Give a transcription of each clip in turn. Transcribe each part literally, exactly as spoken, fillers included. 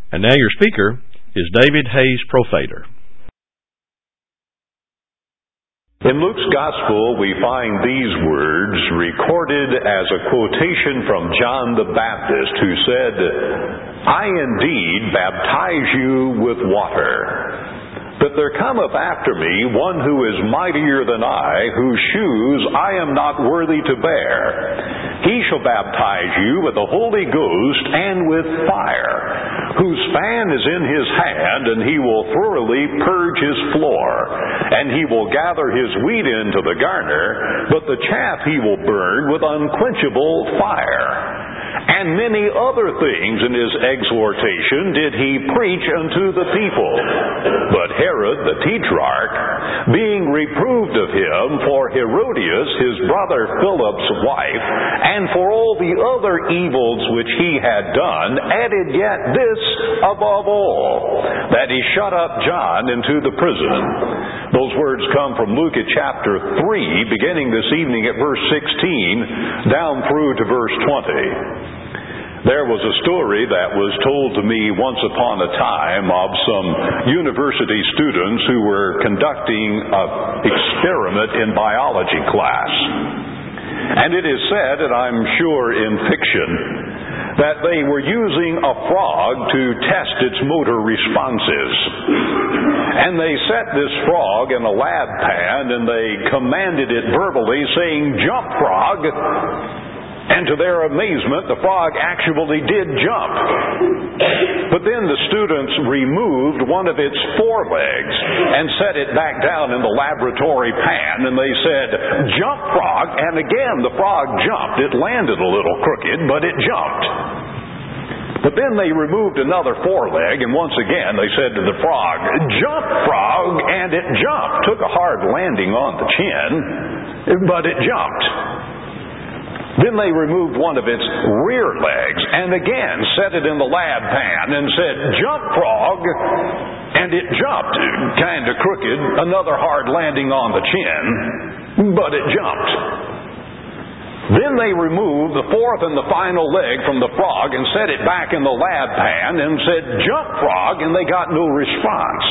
And now your speaker is David Hayes Profader. In Luke's Gospel, we find these words recorded as a quotation from John the Baptist, who said, "I indeed baptize you with water. But there cometh after me one who is mightier than I, whose shoes I am not worthy to bear. He shall baptize you with the Holy Ghost and with fire, whose fan is in his hand, and he will thoroughly purge his floor. And he will gather his wheat into the garner, but the chaff he will burn with unquenchable fire." And many other things in his exhortation did he preach unto the people. But Herod the Tetrarch, being reproved of him for Herodias his brother Philip's wife, and for all the other evils which he had done, added yet this above all, that he shut up John into the prison. Those words come from Luke at chapter three, beginning this evening at verse sixteen, down through to verse twenty. There was a story that was told to me once upon a time of some university students who were conducting an experiment in biology class. And it is said, and I'm sure in fiction, that they were using a frog to test its motor responses. And they set this frog in a lab pan and they commanded it verbally, saying, "Jump, frog!" And to their amazement, the frog actually did jump. But then the students removed one of its forelegs and set it back down in the laboratory pan, and they said, "Jump, frog!" And again the frog jumped. It landed a little crooked, but it jumped. But then they removed another foreleg, and once again they said to the frog, "Jump, frog!" And it jumped. Took a hard landing on the chin, but it jumped. Then they removed one of its rear legs and again set it in the lab pan and said, "Jump, frog!" And it jumped, kind of crooked, another hard landing on the chin, but it jumped. Then they removed the fourth and the final leg from the frog and set it back in the lab pan and said, "Jump, frog!" And they got no response.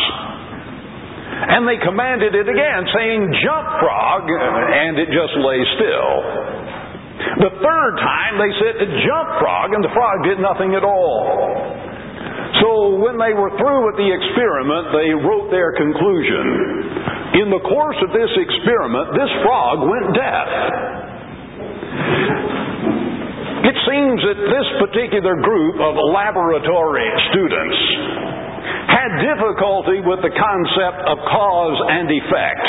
And they commanded it again, saying, "Jump, frog!" And it just lay still. The third time they said, "Jump, frog," and the frog did nothing at all. So when they were through with the experiment, they wrote their conclusion. In the course of this experiment, this frog went deaf. It seems that this particular group of laboratory students had difficulty with the concept of cause and effect.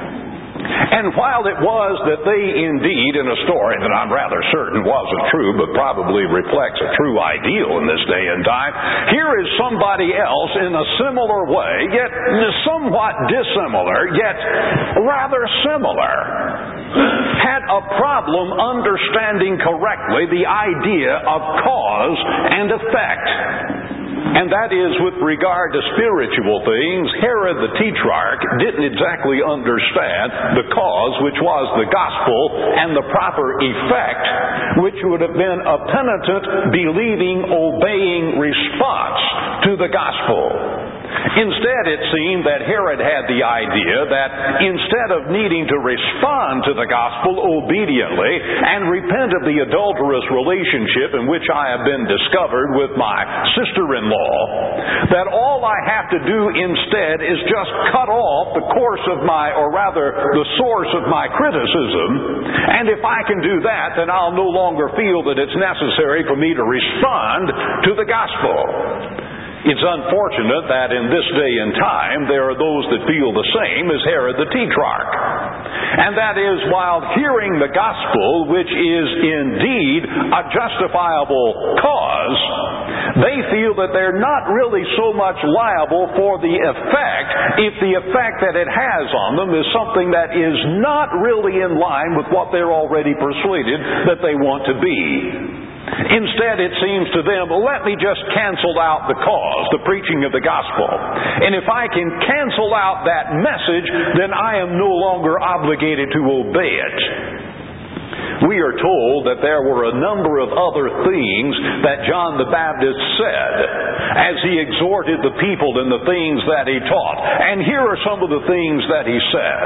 And while it was that they indeed, in a story that I'm rather certain wasn't true, but probably reflects a true ideal in this day and time, here is somebody else in a similar way, yet somewhat dissimilar, yet rather similar, had a problem understanding correctly the idea of cause and effect. And that is with regard to spiritual things. Herod the Tetrarch didn't exactly understand the cause, which was the gospel, and the proper effect, which would have been a penitent, believing, obeying response to the gospel. Instead, it seemed that Herod had the idea that instead of needing to respond to the gospel obediently and repent of the adulterous relationship in which I have been discovered with my sister-in-law, that all I have to do instead is just cut off the course of my, or rather the source of my criticism, and if I can do that, then I'll no longer feel that it's necessary for me to respond to the gospel. It's unfortunate that in this day and time there are those that feel the same as Herod the Tetrarch. And that is, while hearing the gospel, which is indeed a justifiable cause, they feel that they're not really so much liable for the effect if the effect that it has on them is something that is not really in line with what they're already persuaded that they want to be. Instead, it seems to them, let me just cancel out the cause, the preaching of the gospel. And if I can cancel out that message, then I am no longer obligated to obey it. we are told that there were a number of other things that John the Baptist said as he exhorted the people in the things that he taught. And here are some of the things that he said.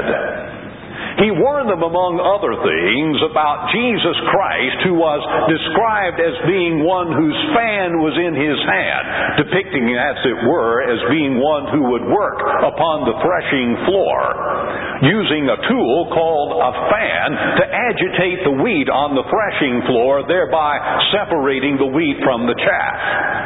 He warned them, among other things, about Jesus Christ, who was described as being one whose fan was in his hand, depicting, as it were, as being one who would work upon the threshing floor, using a tool called a fan to agitate the wheat on the threshing floor, thereby separating the wheat from the chaff.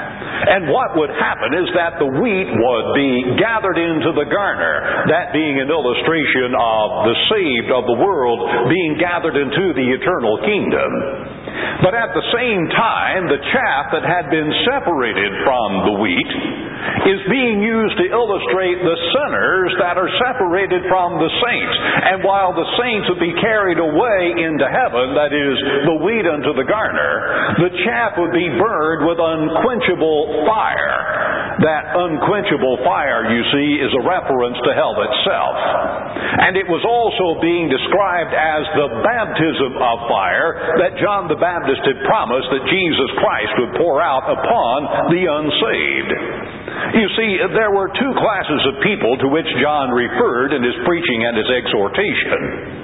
And what would happen is that the wheat would be gathered into the garner, that being an illustration of the saved of the world being gathered into the eternal kingdom. But at the same time, the chaff that had been separated from the wheat is being used to illustrate the sinners that are separated from the saints. And while the saints would be carried away into heaven, that is, the wheat unto the garner, the chaff would be burned with unquenchable fire. That unquenchable fire, you see, is a reference to hell itself. And it was also being described as the baptism of fire that John the Baptist had promised that Jesus Christ would pour out upon the unsaved. You see, there were two classes of people to which John referred in his preaching and his exhortation.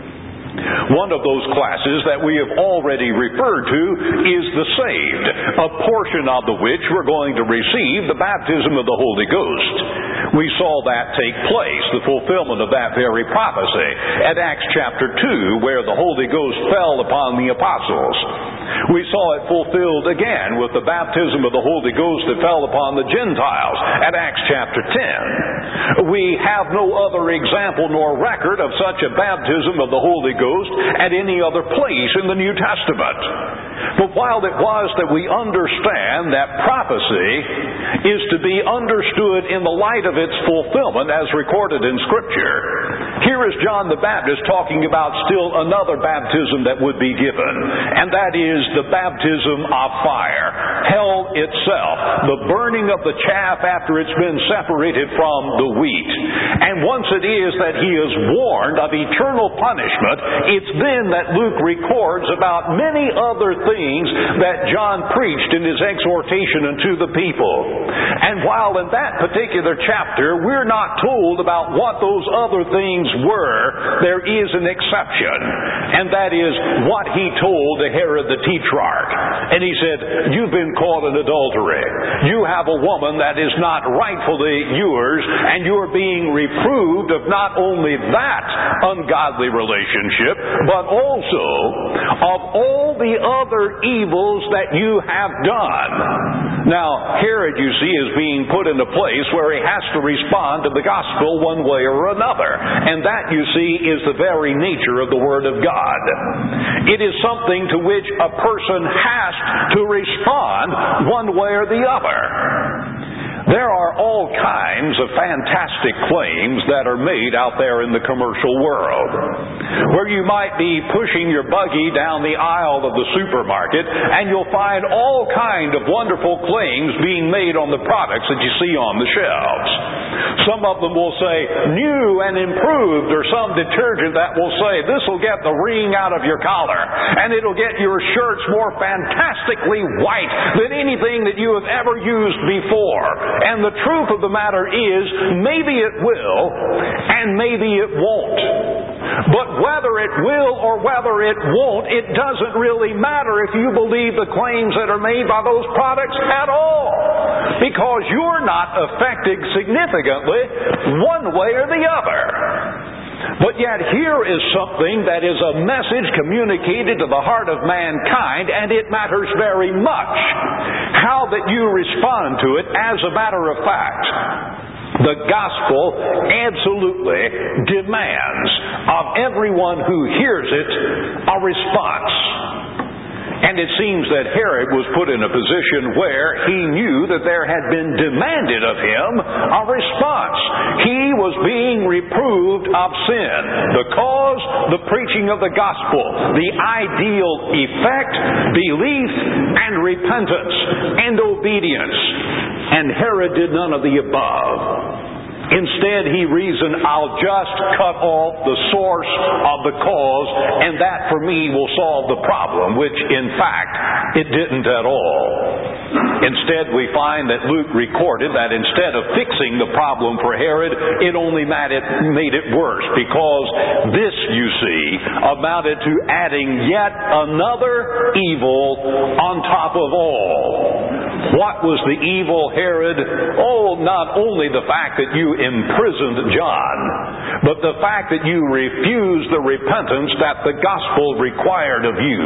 One of those classes that we have already referred to is the saved, a portion of the which were going to receive the baptism of the Holy Ghost. We saw that take place, the fulfillment of that very prophecy, at Acts chapter two, where the Holy Ghost fell upon the apostles. We saw it fulfilled again with the baptism of the Holy Ghost that fell upon the Gentiles at Acts chapter ten. We have no other example nor record of such a baptism of the Holy Ghost at any other place in the New Testament. But while it was that we understand that prophecy is to be understood in the light of its fulfillment as recorded in Scripture, here is John the Baptist talking about still another baptism that would be given, and that is the baptism of fire. Hell itself, the burning of the chaff after it's been separated from the wheat. And once it is that he is warned of eternal punishment, it's then that Luke records about many other things that John preached in his exhortation unto the people. And while in that particular chapter we're not told about what those other things were, there is an exception. And that is what he told to Herod the Tetrarch. And he said, you've been caught in adultery. You have a woman that is not rightfully yours, and you're being reproved of not only that ungodly relationship, but also of all the other evils that you have done. Now, Herod, you see, is being put in a place where he has to respond to the gospel one way or another. And that, you see, is the very nature of the Word of God. It is something to which a person has to respond one way or the other. There are all kinds of fantastic claims that are made out there in the commercial world, where you might be pushing your buggy down the aisle of the supermarket and you'll find all kinds of wonderful claims being made on the products that you see on the shelves. Some of them will say new and improved, or some detergent that will say this will get the ring out of your collar and it'll get your shirts more fantastically white than anything that you have ever used before. And the truth of the matter is, maybe it will, and maybe it won't. But whether it will or whether it won't, it doesn't really matter if you believe the claims that are made by those products at all. Because you're not affected significantly one way or the other. But yet here is something that is a message communicated to the heart of mankind, and it matters very much how that you respond to it. As a matter of fact, the gospel absolutely demands of everyone who hears it a response. And it seems that Herod was put in a position where he knew that there had been demanded of him a response. He was being reproved of sin, the cause, the preaching of the gospel, the ideal effect, belief, and repentance, and obedience. And Herod did none of the above. Instead, he reasoned, I'll just cut off the source of the cause, and that for me will solve the problem, which in fact it didn't at all. Instead, we find that Luke recorded that instead of fixing the problem for Herod, it only made it, made it worse, because this, you see, amounted to adding yet another evil on top of all. What was the evil, Herod? Oh, not only the fact that you imprisoned John, but the fact that you refused the repentance that the gospel required of you.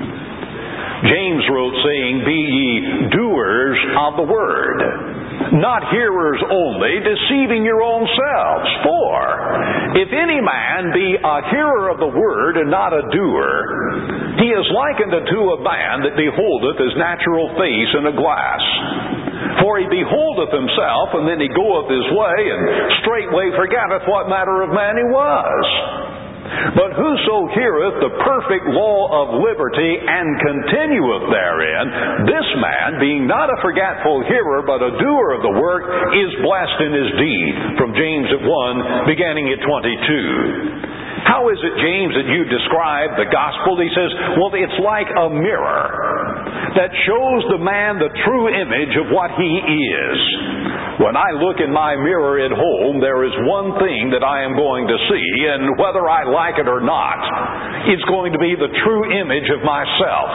James wrote saying, be ye doers of the word, not hearers only, deceiving your own selves. For if any man be a hearer of the word and not a doer, he is likened unto a man that beholdeth his natural face in a glass. For he beholdeth himself, and then he goeth his way, and straightway forgetteth what manner of man he was. But whoso heareth the perfect law of liberty and continueth therein, this man, being not a forgetful hearer but a doer of the work, is blessed in his deed. From James at one, beginning at twenty-two. How is it, James, that you describe the gospel? He says, well, it's like a mirror that shows the man the true image of what he is. When I look in my mirror at home, there is one thing that I am going to see, and whether I like it or not, it's going to be the true image of myself.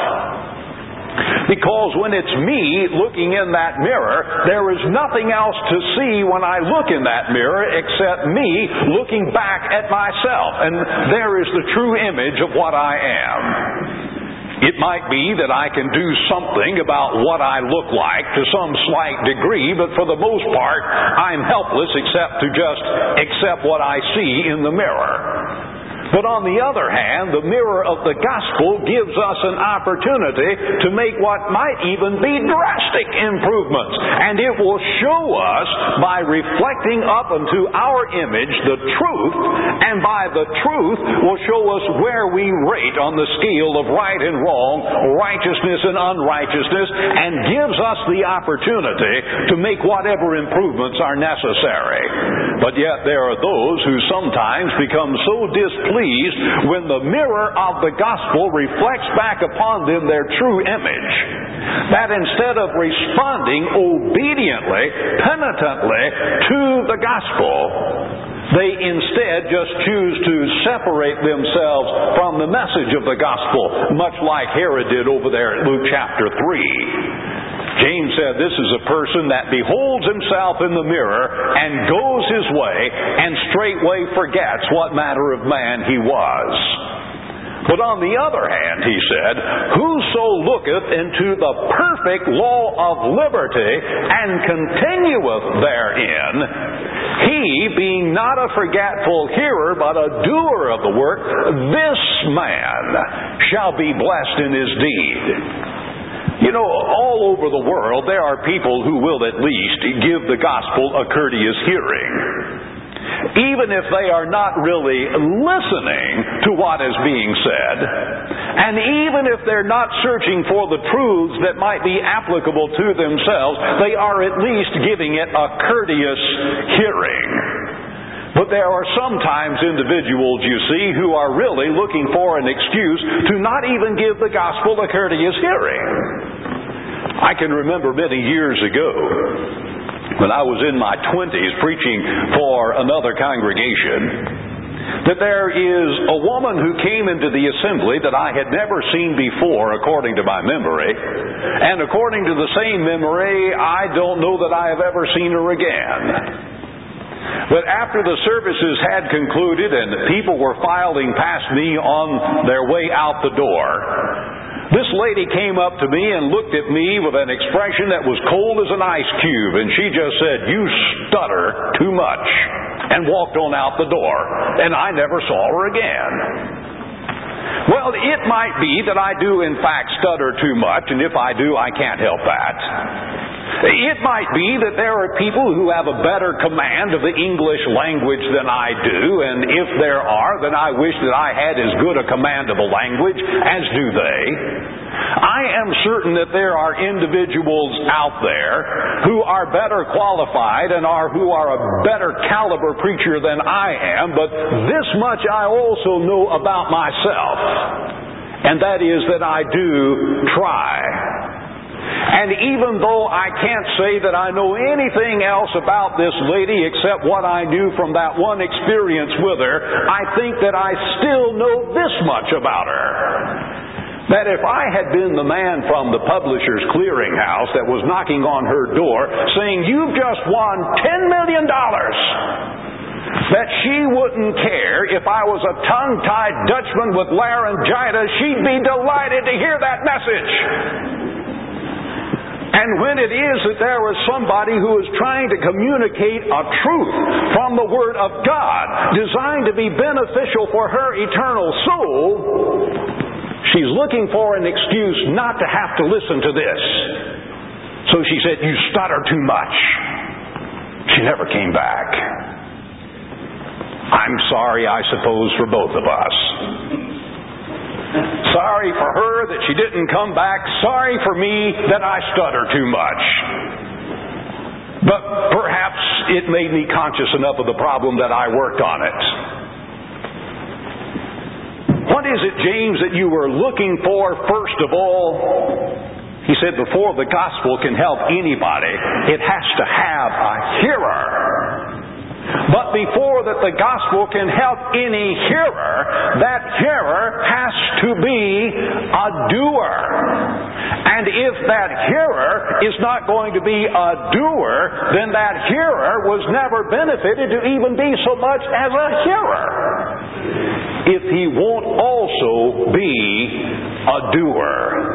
Because when it's me looking in that mirror, there is nothing else to see when I look in that mirror except me looking back at myself. And there is the true image of what I am. It might be that I can do something about what I look like to some slight degree, but for the most part, I'm helpless except to just accept what I see in the mirror. But on the other hand, the mirror of the gospel gives us an opportunity to make what might even be drastic improvements. And it will show us, by reflecting up unto our image the truth, and by the truth will show us where we rate on the scale of right and wrong, righteousness and unrighteousness, and gives us the opportunity to make whatever improvements are necessary. But yet there are those who sometimes become so displeased when the mirror of the gospel reflects back upon them their true image, that instead of responding obediently, penitently to the gospel, they instead just choose to separate themselves from the message of the gospel, much like Herod did over there at Luke chapter three. James said this is a person that beholds himself in the mirror and goes his way and straightway forgets what manner of man he was. But on the other hand, he said, whoso looketh into the perfect law of liberty and continueth therein, he, being not a forgetful hearer but a doer of the work, this man shall be blessed in his deed. You know, all over the world there are people who will at least give the gospel a courteous hearing, even if they are not really listening to what is being said, and even if they're not searching for the truths that might be applicable to themselves, they are at least giving it a courteous hearing. But there are sometimes individuals, you see, who are really looking for an excuse to not even give the gospel a courteous hearing. I can remember many years ago, when I was in my twenties preaching for another congregation, that there is a woman who came into the assembly that I had never seen before, according to my memory. And according to the same memory, I don't know that I have ever seen her again. But after the services had concluded and people were filing past me on their way out the door, this lady came up to me and looked at me with an expression that was cold as an ice cube, and she just said, "You stutter too much," and walked on out the door. And I never saw her again. Well, it might be that I do in fact stutter too much, and if I do, I can't help that. It might be that there are people who have a better command of the English language than I do, and if there are, then I wish that I had as good a command of the language as do they. I am certain that there are individuals out there who are better qualified and are who are a better caliber preacher than I am, but this much I also know about myself, and that is that I do try. And even though I can't say that I know anything else about this lady except what I knew from that one experience with her, I think that I still know this much about her. That if I had been the man from the Publishers Clearinghouse that was knocking on her door saying, "You've just won ten million dollars, that she wouldn't care. If I was a tongue-tied Dutchman with laryngitis, she'd be delighted to hear that message. And when it is that there was somebody who is trying to communicate a truth from the Word of God designed to be beneficial for her eternal soul, she's looking for an excuse not to have to listen to this. So she said, "You stutter too much." She never came back. I'm sorry, I suppose, for both of us. Sorry for her that she didn't come back. Sorry for me that I stutter too much. But perhaps it made me conscious enough of the problem that I worked on it. What is it, James, that you were looking for first of all? He said, before the gospel can help anybody, it has to have a hearer. But before that the gospel can help any hearer, that hearer has to be a doer. And if that hearer is not going to be a doer, then that hearer was never benefited to even be so much as a hearer, if he won't also be a doer.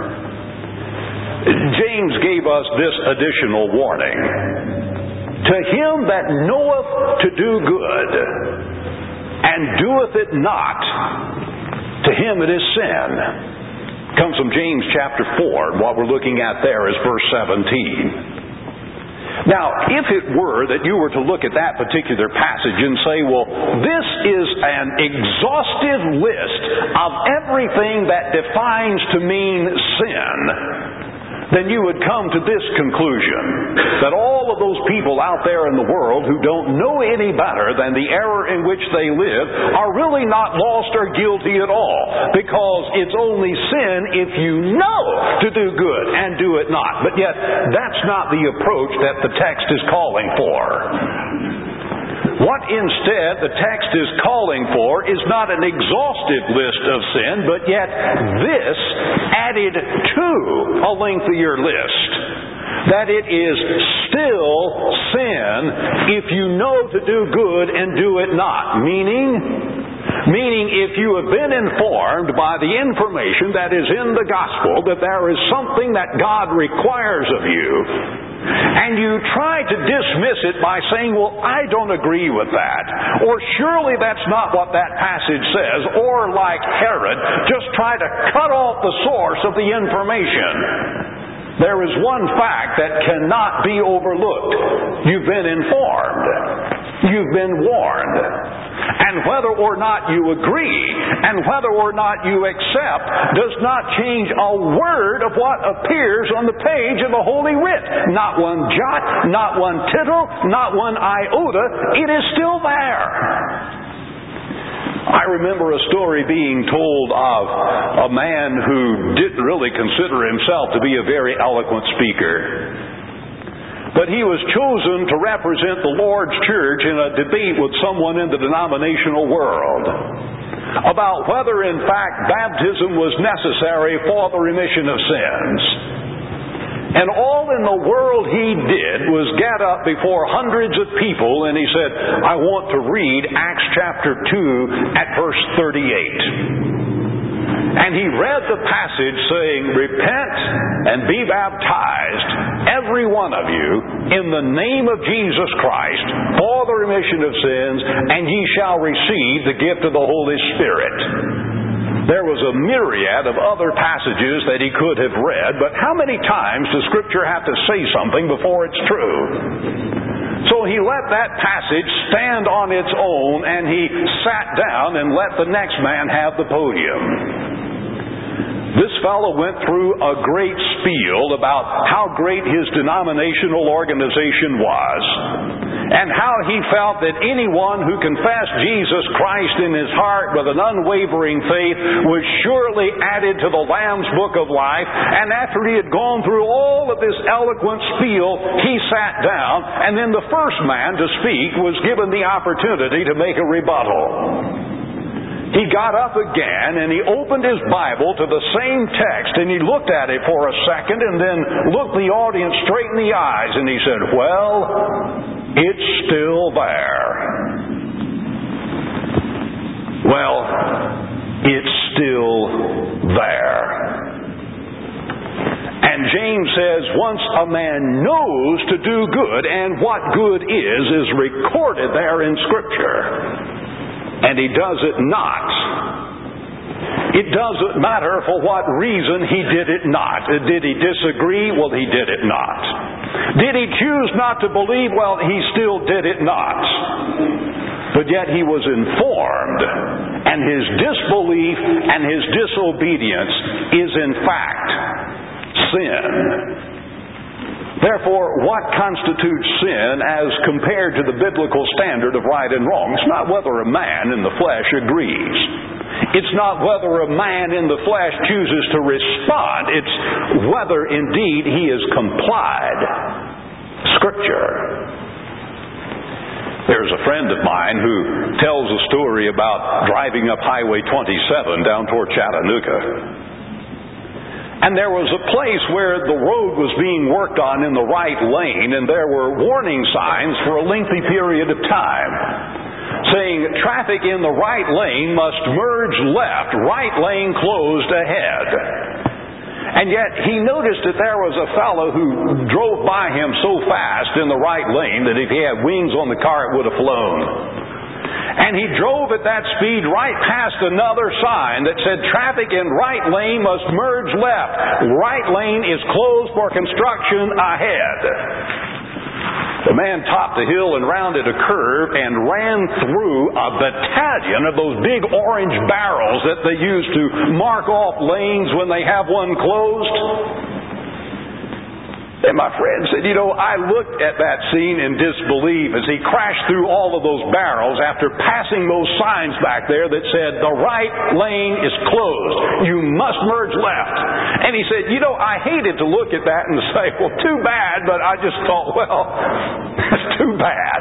James gave us this additional warning. To him that knoweth to do good, and doeth it not, to him it is sin. Comes from James chapter four, and what we're looking at there is verse seventeen. Now, if it were that you were to look at that particular passage and say, well, this is an exhaustive list of everything that defines to mean sin, then you would come to this conclusion, that all of those people out there in the world who don't know any better than the error in which they live are really not lost or guilty at all, because it's only sin if you know to do good and do it not. But yet, that's not the approach that the text is calling for. What instead the text is calling for is not an exhaustive list of sin, but yet this added to a lengthier list. That it is still sin if you know to do good and do it not. Meaning, meaning if you have been informed by the information that is in the gospel that there is something that God requires of you, and you try to dismiss it by saying, well, I don't agree with that, or surely that's not what that passage says, or like Herod, just try to cut off the source of the information. There is one fact that cannot be overlooked. You've been informed. You've been warned. And whether or not you agree, and whether or not you accept, does not change a word of what appears on the page of the Holy Writ. Not one jot, not one tittle, not one iota. It is still there. I remember a story being told of a man who didn't really consider himself to be a very eloquent speaker. But he was chosen to represent the Lord's church in a debate with someone in the denominational world about whether in fact baptism was necessary for the remission of sins. And all in the world he did was get up before hundreds of people and he said, I want to read Acts chapter two at verse thirty-eight. And he read the passage saying, repent and be baptized, every one of you, in the name of Jesus Christ, for the remission of sins, and ye shall receive the gift of the Holy Spirit. There was a myriad of other passages that he could have read, but how many times does Scripture have to say something before it's true? So he let that passage stand on its own, and he sat down and let the next man have the podium. This fellow went through a great spiel about how great his denominational organization was, and how he felt that anyone who confessed Jesus Christ in his heart with an unwavering faith was surely added to the Lamb's Book of Life. And after he had gone through all of this eloquent spiel, he sat down, and then the first man to speak was given the opportunity to make a rebuttal. He got up again and he opened his Bible to the same text, and he looked at it for a second and then looked the audience straight in the eyes, and he said, "Well, it's still there." Well, it's still there. And James says, once a man knows to do good, and what good is, is recorded there in Scripture, and he does it not, it doesn't matter for what reason he did it not. Did he disagree? Well, he did it not. Did he choose not to believe? Well, he still did it not. But yet he was informed, and his disbelief and his disobedience is in fact sin. Therefore, what constitutes sin as compared to the biblical standard of right and wrong? It's not whether a man in the flesh agrees. It's not whether a man in the flesh chooses to respond. It's whether indeed he has complied. Scripture. There's a friend of mine who tells a story about driving up Highway twenty-seven down toward Chattanooga. And there was a place where the road was being worked on in the right lane, and there were warning signs for a lengthy period of time saying traffic in the right lane must merge left, right lane closed ahead. And yet he noticed that there was a fellow who drove by him so fast in the right lane that if he had wings on the car it would have flown. And he drove at that speed right past another sign that said traffic in right lane must merge left. Right lane is closed for construction ahead. The man topped the hill and rounded a curve and ran through a battalion of those big orange barrels that they use to mark off lanes when they have one closed. And my friend said, you know, I looked at that scene in disbelief as he crashed through all of those barrels after passing those signs back there that said, the right lane is closed. You must merge left. And he said, you know, I hated to look at that and say, well, too bad, but I just thought, well, that's too bad.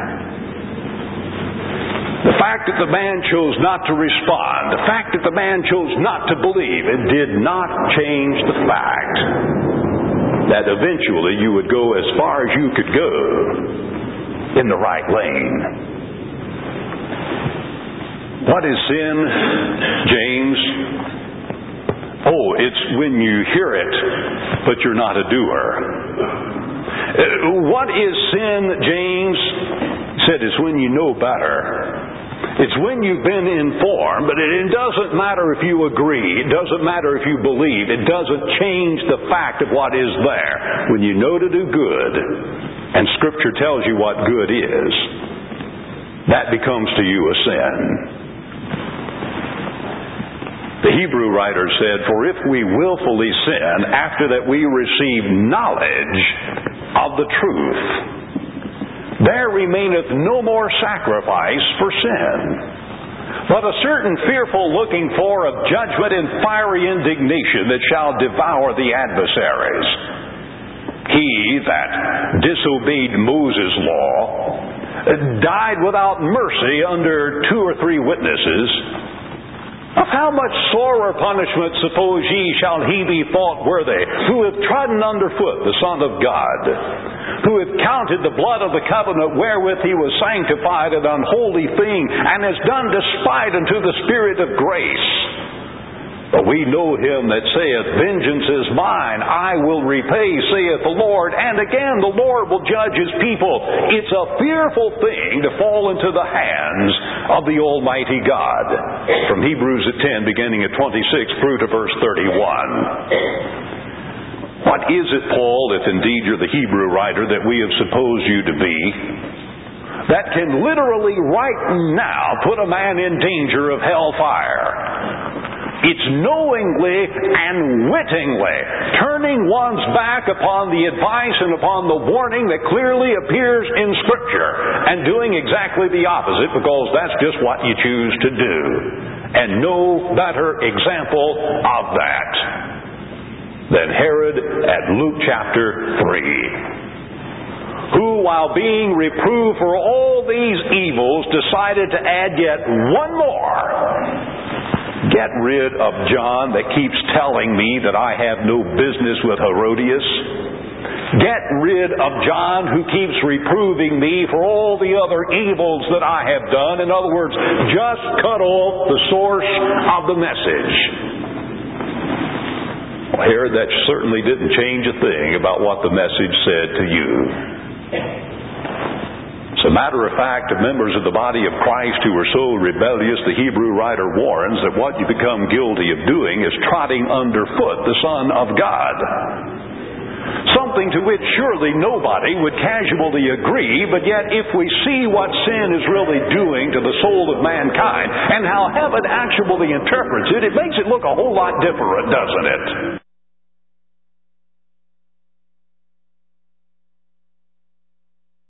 The fact that the man chose not to respond, the fact that the man chose not to believe, it did not change the fact that eventually you would go as far as you could go in the right lane. What is sin, James? Oh, it's when you hear it, but you're not a doer. What is sin, James? He said it's when you know better. It's when you've been informed, but it doesn't matter if you agree. It doesn't matter if you believe. It doesn't change the fact of what is there. When you know to do good, and Scripture tells you what good is, that becomes to you a sin. The Hebrew writer said, for if we willfully sin after that we receive knowledge of the truth, there remaineth no more sacrifice for sin, but a certain fearful looking for of judgment and fiery indignation that shall devour the adversaries. He that disobeyed Moses' law died without mercy under two or three witnesses. Of how much sorer punishment, suppose ye, shall he be thought worthy, who hath trodden under foot the Son of God, who hath counted the blood of the covenant wherewith he was sanctified an unholy thing, and has done despite unto the Spirit of grace. But we know him that saith, vengeance is mine, I will repay, saith the Lord. And again, the Lord will judge his people. It's a fearful thing to fall into the hands of the Almighty God. From Hebrews at ten, beginning at twenty-six through to verse thirty-one. What is it, Paul, if indeed you're the Hebrew writer that we have supposed you to be, that can literally right now put a man in danger of hellfire? It's knowingly and wittingly turning one's back upon the advice and upon the warning that clearly appears in Scripture and doing exactly the opposite, because that's just what you choose to do. And no better example of that than Herod at Luke chapter three, who, while being reproved for all these evils, decided to add yet one more. Get rid of John that keeps telling me that I have no business with Herodias. Get rid of John who keeps reproving me for all the other evils that I have done. In other words, just cut off the source of the message. Well, Herod, that certainly didn't change a thing about what the message said to you. As a matter of fact, the members of the body of Christ who are so rebellious, the Hebrew writer warns that what you become guilty of doing is trotting underfoot the Son of God. Something to which surely nobody would casually agree, but yet if we see what sin is really doing to the soul of mankind and how heaven actually interprets it, it makes it look a whole lot different, doesn't it?